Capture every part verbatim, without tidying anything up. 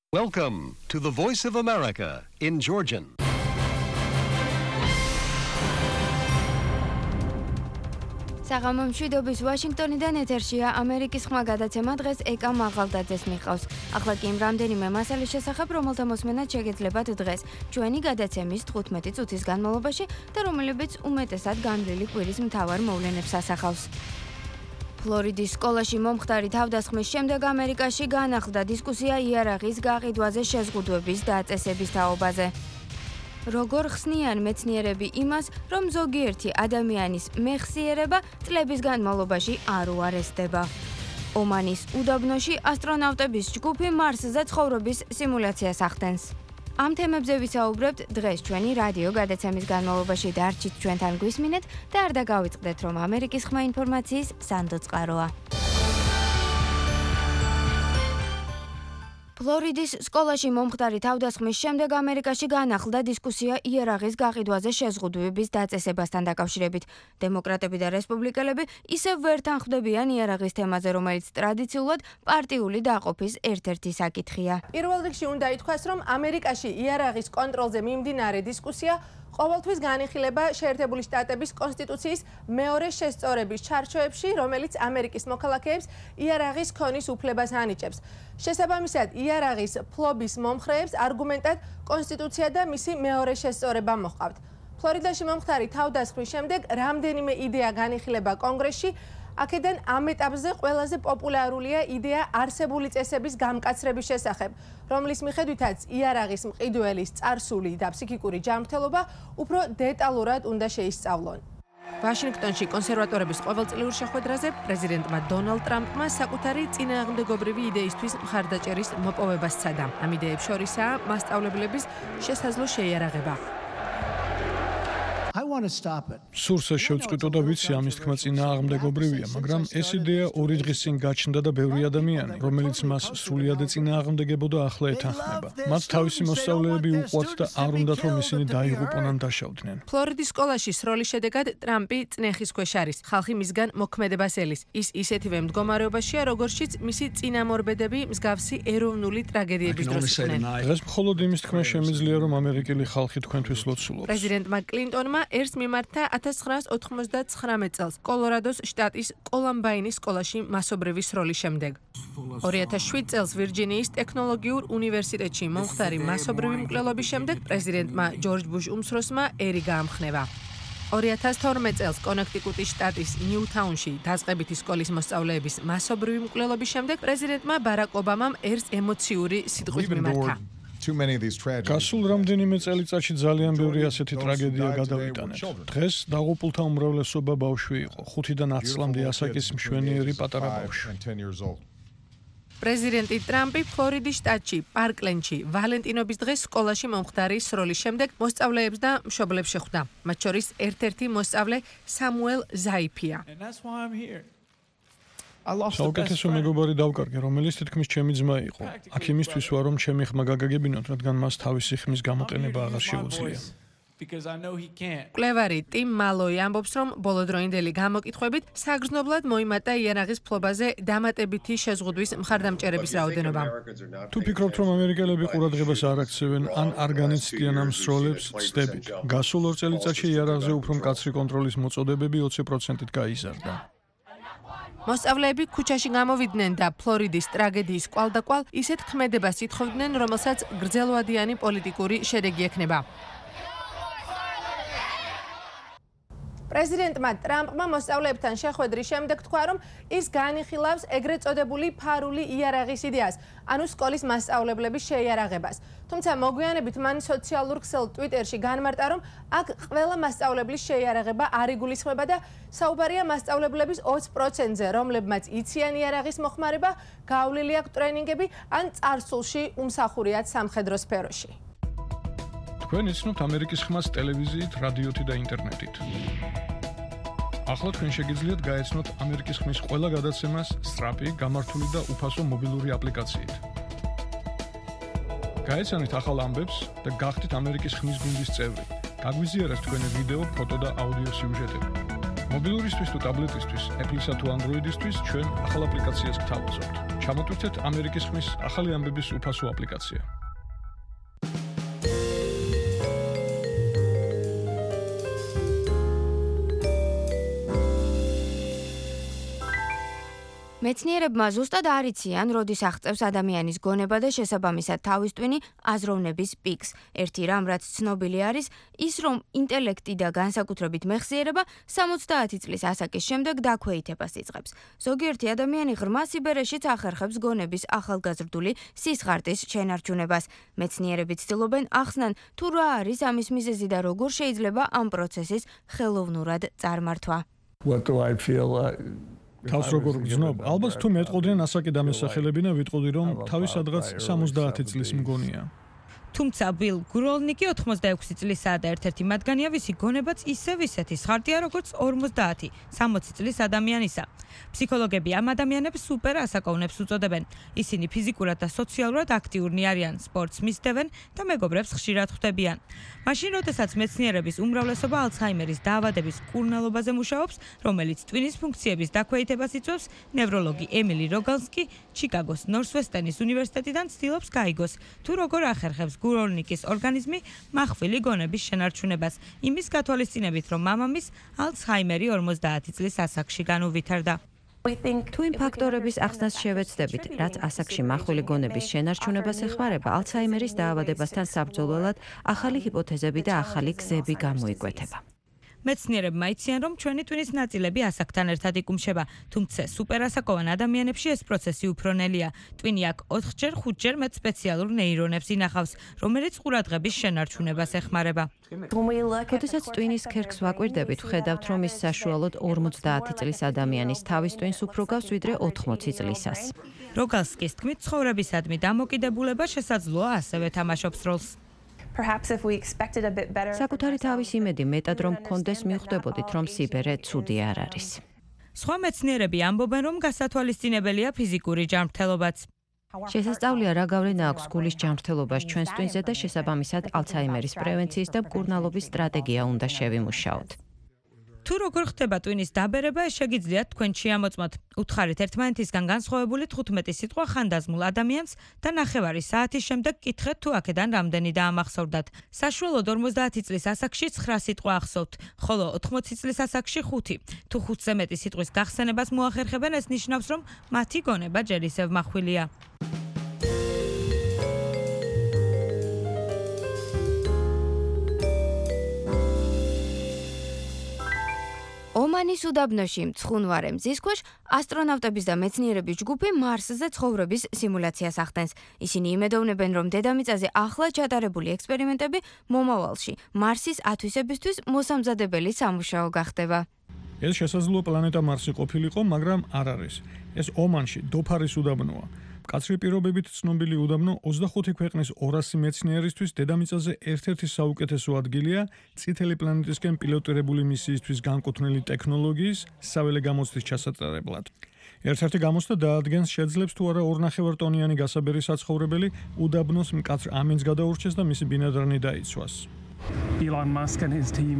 Welcome to the Voice of America in Georgian. საღამო მშვიდობის ვაშინგტონიდან ეთერშია ამერიკის ხმა გადაცემა დღეს ეკა მაღალდაძეს მიყავს. ახლა კი იმ რამდენიმე მასალის შესახებ, რომელთა მოსმენაც შეგეძლებათ დღეს ჩვენი გადაცემის თხუთმეტი წუთის განმავლობაში და რომელებიც უმეტესად განვლილი კვირის მთავარ მოვლენებს ასახავს. ფლორიდის სკოლაში მომხდარი თავდასხმის შემდეგ ამერიკაში განახლდა დისკუსია იარაღის გაყიდვაზე შეზღუდვების დაწესების თაობაზე. როგორ ხსნიან მეცნიერები იმას, რომ ზოგიერთი ადამიანის მეხსიერება წლების განმავლობაში არ უარესდება. ომანის უდაბნოში ასტრონავტების ჯგუფი მარსზე ცხოვრობის სიმულაციას ახდენს. ამ თემებზე ვისაუბრებთ დღეს ჩვენი რადიო გადაცემის განმავლობაში. დარჩით ჩვენთან გვისმინეთ და არ დაგავიწყდეთ, რომ ამერიკის ხმა ინფორმაციის სანდო წყაროა. ფლორიდის სკოლაში მომხდარი თავდასხმის შემდეგ ამერიკაში განახლდა დისკუსია იარაღის გაყიდვაზე შეზღუდვების დაწესებასთან დაკავშირებით. დემოკრატები და რესპუბლიკელები ისევ ვერ თანხმდებიან იარაღის თემაზე, რომელიც ტრადიციულად პარტიული დაყოფის ერთ-ერთი საკითხია. პირველ რიგში უნდა ითქვას, რომ ამერიკაში იარაღის კონტროლზე მიმდინარე დისკუსია ყოველთვის განიხილება შეერთებული შტატების კონსტიტუციის მეორე შესწორების ჩარჩოებში, რომელიც ამერიკის მოქალაქეებს იარაღის ქონის უფლებას ანიჭებს. შესაბამისად, იარაღის ფლობის მომხრეებს არგუმენტად კონსტიტუცია და მისი მეორე შესწორება მოჰყავთ. ფლორიდაში მომხდარი თავდასხმის შემდეგ რამდენიმე იდეა განიხილება კონგრესში. აქედან ამ ეტაპზე ყველაზე პოპულარულია იდეა არსებული წესების გამკაცრების შესახებ, რომლის მიხედვითაც იარაღის მყიდველის წარსული და ფსიქიკური ჯანმრთელობა უფრო დეტალურად უნდა შეისწავლონ. ვაშინგტონში კონსერვატორების ყოველწლიურ შეხვედრაზე პრეზიდენტმა დონალდ ტრამპმა საკუთარი წინააღმდეგობრივი იდეისთვის მხარდაჭერის მოპოვება სცადა. ამ იდეებს შორისაა მასწავლებლების შესაძლო შეიარაღება. სურსა შევწყვიტო და ვიცი ამის თქმა წინააღმდეგობრივია, მაგრამ ეს იდეა ორი დღის წინ გაჩნდა და ბევრი ადამიანი, რომელიც მას სრულიად წინააღმდეგებოდა, ახლა ეთანხმება. მათ თავისი მოსწავლეები უყვართ და არ უნდათ რომ ისინი დაიღუპონ ან დაშავდნენ. ფლორიდის სკოლაში სროლის შედეგად ტრამპი წნეხის ქვეშ არის. ხალხი მისგან მოქმედებას ელის. ის ისეთივე მდგომარეობაშია, როგორშიც მისი წინამორბედები მსგავსი ეროვნული ტრაგედიების დროს იყვნენ. დღეს მხოლოდ იმის თქმა შემიძლია, რომ ამერიკელი ხალხი თქვენთვის ლოცულობს. პრეზიდენტმა კლინტონმა ერს მიმართა ათას ცხრაას ოთხმოცდაცხრამეტ წელს კოლორადოს შტატის კოლამბაინის სკოლაში მასობრივი სროლის შემდეგ. ორი ათას შვიდ წელს ვირჯინიის ტექნოლოგიურ უნივერსიტეტში მომხდარი მასობრივი მკვლელობის შემდეგ პრეზიდენტმა ჯორჯ ბუშ უმცროსმა ერი გაამხნევა. ორი ათას თორმეტ წელს კონექტიკუტის შტატის ნიუთაუნში დაწყებითი სკოლის მოსწავლეების მასობრივი მკვლელობის შემდეგ პრეზიდენტმა ბარაკ ობამამ ერს ემოციური სიტყვის მიმართა. გასულ რამდენიმე წელიწადში ძალიან ბევრი ასეთი ტრაგედია გადავიტანეთ. დღეს დაღუპულთა უმრავლესობა ბავშვი იყო, ხუთიდან ათს წლამდე ასაკის მშვენიერი პატარა ბავშვი. პრეზიდენტი ტრამპი ფლორიდის შტატში, პარკლენდში, ვალენტინობის დღეს სკოლაში მომხდარი სროლის შემდეგ მოსწავლეებს და მშობლებს შეხვდა. მათ შორის ერთ-ერთი მოსწავლე სამუელ ზაიფია. საუკეთესო მეგობარი დავკარგე, რომელიც თითქმის ჩემი ძმა იყო. აქ იმისთვის ვარ, რომ ჩემი ხმა გაგაგებინოთ, რადგან მას თავისი ხმის გამოყენება აღარ შეუძლია. მკვლევარი ტიმ მალოი ამბობს, რომ ბოლოდროინდელი გამოკითხვებით საგრძნობლად მოიმატა იარაღის ფლობაზე დამატებითი შეზღუდვის მხარდამჭერების რაოდენობა. თუ ფიქრობთ, რომ ამერიკელები ყურადღებას არ აქცევენ ან არ განიცდიან ამ სროლებს, ცდებით. გასულ ორ წელიწადში იარაღზე უფრო მკაცრი კონტროლის მოწოდებები ოცი პროცენტით გაიზარდა. მოსწავლეები ქუჩაში გამოვიდნენ და ფლორიდის ტრაგედიის კვალდაკვალ ისეთ ქმედებას ითხოვდნენ, რომელსაც გრძელვადიანი პოლიტიკური შედეგი ექნება. პრეზიდენტმა ტრამპმა მოსწავლეებთან შეხვედრის შემდეგ თქვა, რომ ის განიხილავს ეგრეთ წოდებული ფარული იარაღის იდეას, ანუ სკოლის მასწავლებლების შეიარაღებას. თუმცა მოგვიანებით მან სოციალურ ქსელ ტვიტერში განმარტა, რომ აქ ყველა მასწავლებლის შეიარაღება არ იგულისხმება და საუბარია მასწავლებლების ოცი პროცენტზე, რომლებმაც იციან იარაღის მოხმარება, გავლილი აქვს ტრენინგები ან წარსულში უმსახურიათ სამხედრო სფეროში. თქვენ იცნობთ ამერიკის ხმას ტელევიზიით, რადიოთი და ინტერნეტით. ახლა თქვენ შეგიძლიათ გაეცნოთ ამერიკის ხმის ყველა გადაცემას სწრაფი, გამართული და უფასო მობილური აპლიკაციით. გაეცანით ახალ ამბებს და გახდით ამერიკის ხმის გუნდის წევრი. გაგვიზიარეთ თქვენი ვიდეო, ფოტო და აუდიო სიუჟეტები. მობილურისთვის თუ ტაბლეტისთვის, Apple-ისა თუ Android-ისთვის ჩვენ ახალ აპლიკაციას გთავაზობთ. ჩამოტვირთეთ ამერიკის ხმის ახალი ამბების უფასო აპლიკაცია. მეცნიერებმა ზუსტად არ იციან, როდის აღწევს ადამიანის გონება და შესაბამისად თავის ტვინი აზროვნების პიკს. ერთი რამ, რაც ცნობილი არის, ის რომ ინტელექტი და განსაკუთრებით მეხსიერება სამოცდაათი წლის ასაკის შემდეგ დაქვეითებას იწყებს. ზოგიერთი ადამიანი ღრმა სიბერეშიც ახერხებს გონების ახალგაზრდული სისხარტის შენარჩუნებას. მეცნიერები ცდილობენ ახსნან, თუ რა არის ამის მიზეზი და როგორ შეიძლება ამ პროცესის ხელოვნურად წარმართვა. What do I feel like? თავს როგორ გრძნობ? ალბათ თუ მეტყოდნენ ასაკი დამესახელებინა, ვიტყოდი რომ თავი სადღაც სამოცდაათი წლის მგონია. თუმცა ბილ გროლნიკი ოთხმოცდაექვსი წლისაა და ერთ-ერთი მათგანია, ვისი გონებაც ისევ ისეთი სხარტია, როგორც ორმოცდაათი, სამოცი წლის ადამიანისა. ფსიქოლოგები ამ ადამიანებს სუპერ ასაკოვნებს უწოდებენ. ისინი ფიზიკურად და სოციალურად აქტიურნი არიან, სპორტს მისდევენ და მეგობრებს ხშირად ხვდებიან. მაშინ, როდესაც მეცნიერების უმრავლესობა ალცჰაიმერის დაავადების მკურნალობაზე მუშაობს, რომელიც ტვინის ფუნქციების დაქვეითებას იწვევს, ნევროლოგი ემილი როგანსკი ჩიკაგოს ნორსვესტერნის უნივერსიტეტიდან ცდილობს გაიგოს, თუ როგორ ახერხებს გუროლნიკის ორგანიზმი מחვილი გონების შენარჩუნებას, იმის გათვალისწინებით, რომ მამამის ალცჰაიმერი ორმოცდაათი წლის ასაკში განუვითარდა. თუ იმ ფაქტორების ახსნას შევეცდებით, რაც ასაკში מחვილი გონების შენარჩუნებას ეხმარება, ალცჰაიმერის დაავადებასთან საბრძოლველად ახალი ჰიპოთეზები და ახალი გზები გამოიკვეთება. მეცნიერებმა იციან, რომ ჩვენი ტვინის ნაწილები ასაკთან ერთად იკუმშება, თუმცა სუპერასაკოვან ადამიანებში ეს პროცესი უფრო ნელია. ტვინი აქ ოთხჯერ, ხუთჯერ მეტ სპეციალურ ნეირონებს ინახავს, რომელიც ყურადღების შენარჩუნებას ეხმარება. როდესაც ტვინის ქერქს ვაკვირდებით, ვხედავთ, რომ ის საშუალოდ ორმოცდაათი წლის ადამიანის თავის ტვინს უფრო გავს, ვიდრე ოთხმოცი წლისას. როგალსკის თქმით, ცხოვრებისადმი დამოკიდებულება შესაძლოა ასევე თამაშობს როლს. საკუთარი თავის იმედი მეტად რომ გქონდეს, მივხვდებოდით, რომ სიბერე ცუდი არ არის. სხვა მეცნიერები ამბობენ, რომ გასათვალისწინებელია ფიზიკური ჯანმრთელობაც. შესასწავლია, რა გავლენა აქვს გულის ჯანმრთელობას ჩვენს ტვინზე და შესაბამისად ალცჰაიმერის პრევენციის და მკურნალობის სტრატეგია უნდა შევიმუშაოთ. თუ როგორ ხდება ტვინის დაბერება, ეს შეგიძლიათ თქვენ შეამოწმოთ. უთხარით ერთმანეთისგან განსხვავებული თხუთმეტი სიტყვა ხანდაზმულ ადამიანს და ნახევარი საათის შემდეგ კითხეთ, თუ აქედან რამდენი დაამახსოვრდათ. საშუალოდ ორმოცდაათი წლის ასაკში ცხრა სიტყვა ახსოვთ, ხოლო ოთხმოცი წლის ასაკში ხუთი. თუ ხუთზე მეტი სიტყვის გახსენებას მოახერხებენ, ეს ნიშნავს, რომ მათი გონება ჯერ ისევ მახვილია. ომანის უდაბნოში მცხუნვარე მზის ქვეშ ასტრონავტების და მეცნიერების ჯგუფი მარსზე ცხოვრების სიმულაციას ახდენს. ისინი იმედოვნებენ, რომ დედამიწაზე ახლა ჩატარებული ექსპერიმენტები მომავალში მარსის ათვისებისთვის მოსამზადებელი სამუშაო გახდება. ეს შესაძლოა პლანეტა მარსი ყოფილიყო, მაგრამ არ არის. ეს ომანში დოფარის უდაბნოა. მკაცრი პირობებით ცნობილი უდაბნო ოცდახუთი ქვეყნის ორასი მეცნიერისთვის დედამიწაზე ერთ-ერთი საუკეთესო ადგილია წითელი პლანეტისკენ პილოტირებული მისიისთვის განკუთვნილი ტექნოლოგიის საველე გამოცდის ჩასატარებლად. ერთ-ერთი გამოცდა დაადგენს, შეძლებს თუ არა ორნახევარტონიანი გასაბერი საცხოვრებელი უდაბნოს მკაცრ ამინს გადაურჩეს და მისი ბინადრანი დაიცვას. Elon Musk and his team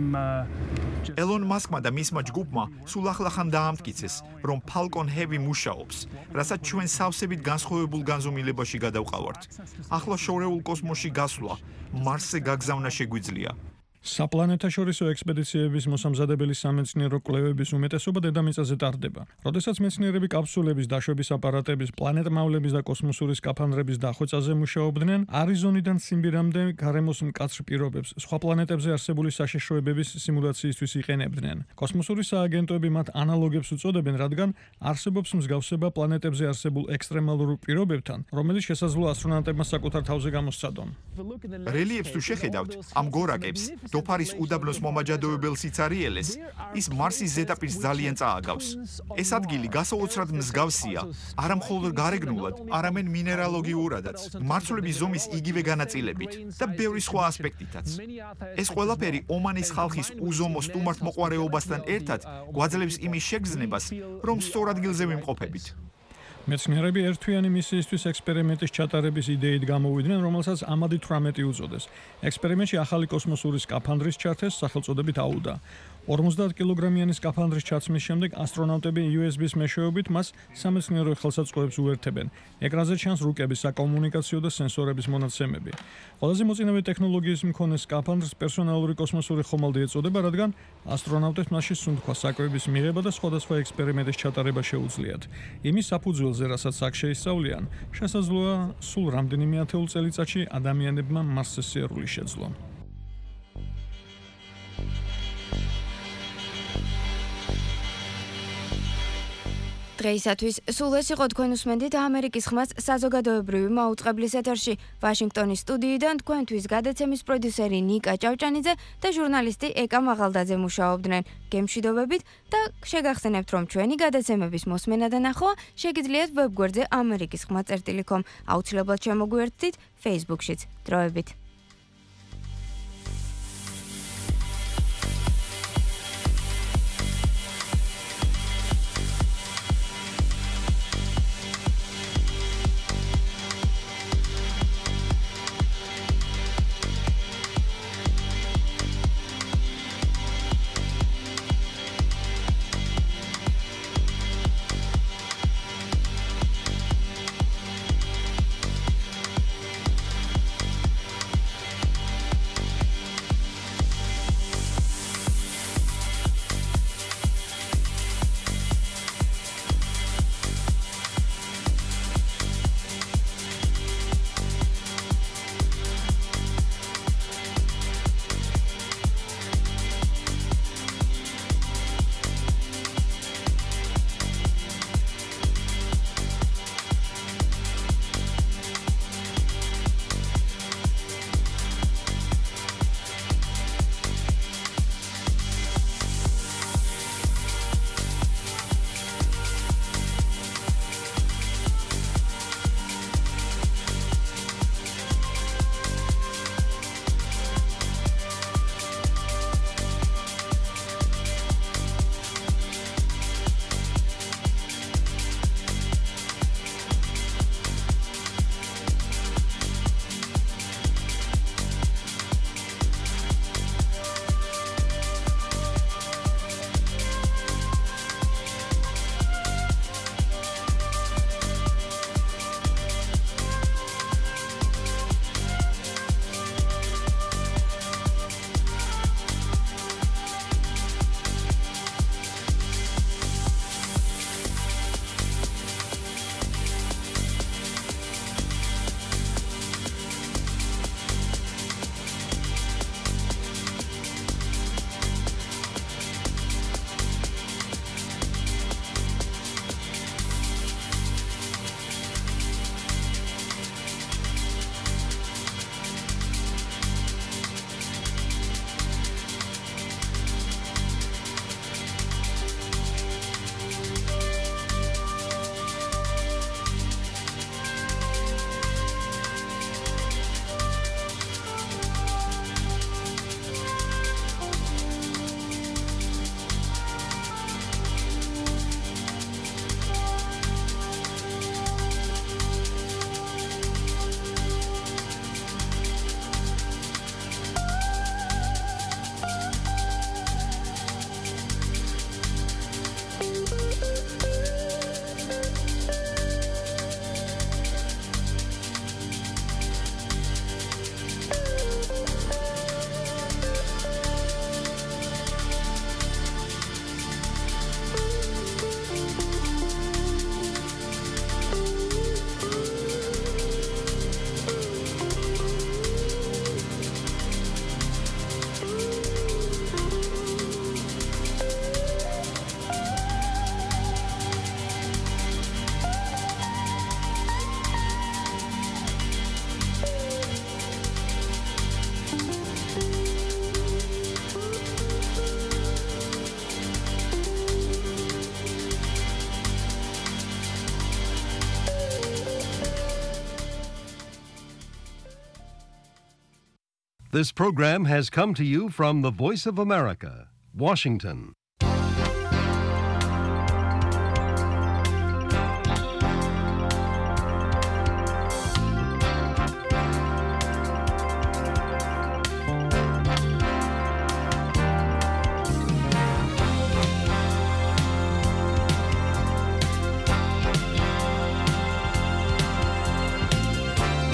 ელონ მასკმა და მისმა ჯგუფმა სულ ახლახან დაამტკიცეს, რომ Falcon Heavy მუშაობს, რასაც ჩვენ სავსებით განსხვავებულ განზომილებაში გადავყავართ. ახლა შორეულ კოსმოსში გასვლა, მარსზე გაგზავნა შეგვიძლია. საპლანეტაშორისო ექსპედიციების მოსამზადებელი სამეცნიერო კვლევების უმეტესობა დედამიწაზე ტარდება. როდესაც მეცნიერები კაფსულების დაშვების აპარატების, პლანეტმავლების და კოსმოსური სკაფანდრების დახვეწაზე მუშაობდნენ, არიზონიდან ციმბირამდე გარემოს მკაცრ პირობებს სხვა პლანეტებზე არსებული საშიშროებების სიმულაციისთვის იყენებდნენ. კოსმოსური სააგენტოები მათ ანალოგებს უწოდებენ, რადგან არსებობს მსგავსება პლანეტებზე არსებულ ექსტრემალურ პირობებთან, რომელიც შესაძლოა ასტრონავტებმა საკუთარ თავზე გამოსცადონ. რელიეფს თუ შეხედავთ, ამ გორაკებს დოფარის უდაბნოს მომაჯადოებელ სიცარიელეს, ის მარსის ზედაპირს ძალიან წააგავს. ეს ადგილი გასაოცრად მსგავსია, არა მხოლოდ გარეგნულად, არამედ მინერალოგიურადაც, მარცვლების ზომის იგივე განაწილებით და ბევრი სხვა ასპექტითაც. ეს ყველაფერი ომანის ხალხის უზომო სტუმართმოყვარეობასთან ერთად გვაძლევს იმის შეგრძნებას, რომ სწორ ადგილზე ვიმყოფებით. მეცნიერები ერთთვიანი მისიისთვის ექსპერიმენტის ჩატარების იდეით გამოვიდნენ, რომელსაც ამადი თვრამეტი უწოდეს. ექსპერიმენტში ახალი კოსმოსური სკაფანდრის ჩართეს სახელწოდებით აუდა. ორმოცდაათ კილოგრამიანი სკაფანდრის ჩაცმის შემდეგ ასტრონავტები იუ ეს ბის მეშვეობით მას სამეცნიერო ხელსაწყოებს უერთებენ. ეკრანზე ჩანს რუკების, საკომუნიკაციო და სენსორების მონაცემები. ყველაზე მოწინავე ტექნოლოგიის მქონე სკაფანდრს პერსონალური კოსმოსური ხომალდი ეწოდება, რადგან ასტრონავტებს მასში სუნთქვა, საკვების მიღება და სხვადასხვა ექსპერიმენტის ჩატარება შეუძლიათ. იმის საფუძველზე, რასაც აქ შეისწავლიან, შესაძლოა სულ რამდენიმე ათეულ წელიწადში ადამიანებმა მასზე სიარული შეძლონ. დღეისათვის სულ ეს იყო თქვენ უსმენდით ამერიკის ხმას საზოგადოებრივი მაუწყებლის ეთერში. ვაშინგტონის სტუდიიდან თქვენთვის გადაცემის პროდიუსერი ნიკა ჭავჭანიძე და ჟურნალისტი ეკა მაღალდაძე მუშაობდნენ. გემშვიდობებით და შეგახსენებთ, რომ ჩვენი გადაცემების მოსმენა და ნახვა შეგიძლიათ ვებგვერდზე ამერიკის ხმა წერტილი კომ. აუცილებლად შემოგვიერთდით Facebook-შიც. დროებით. This program has come to you from the Voice of America, Washington.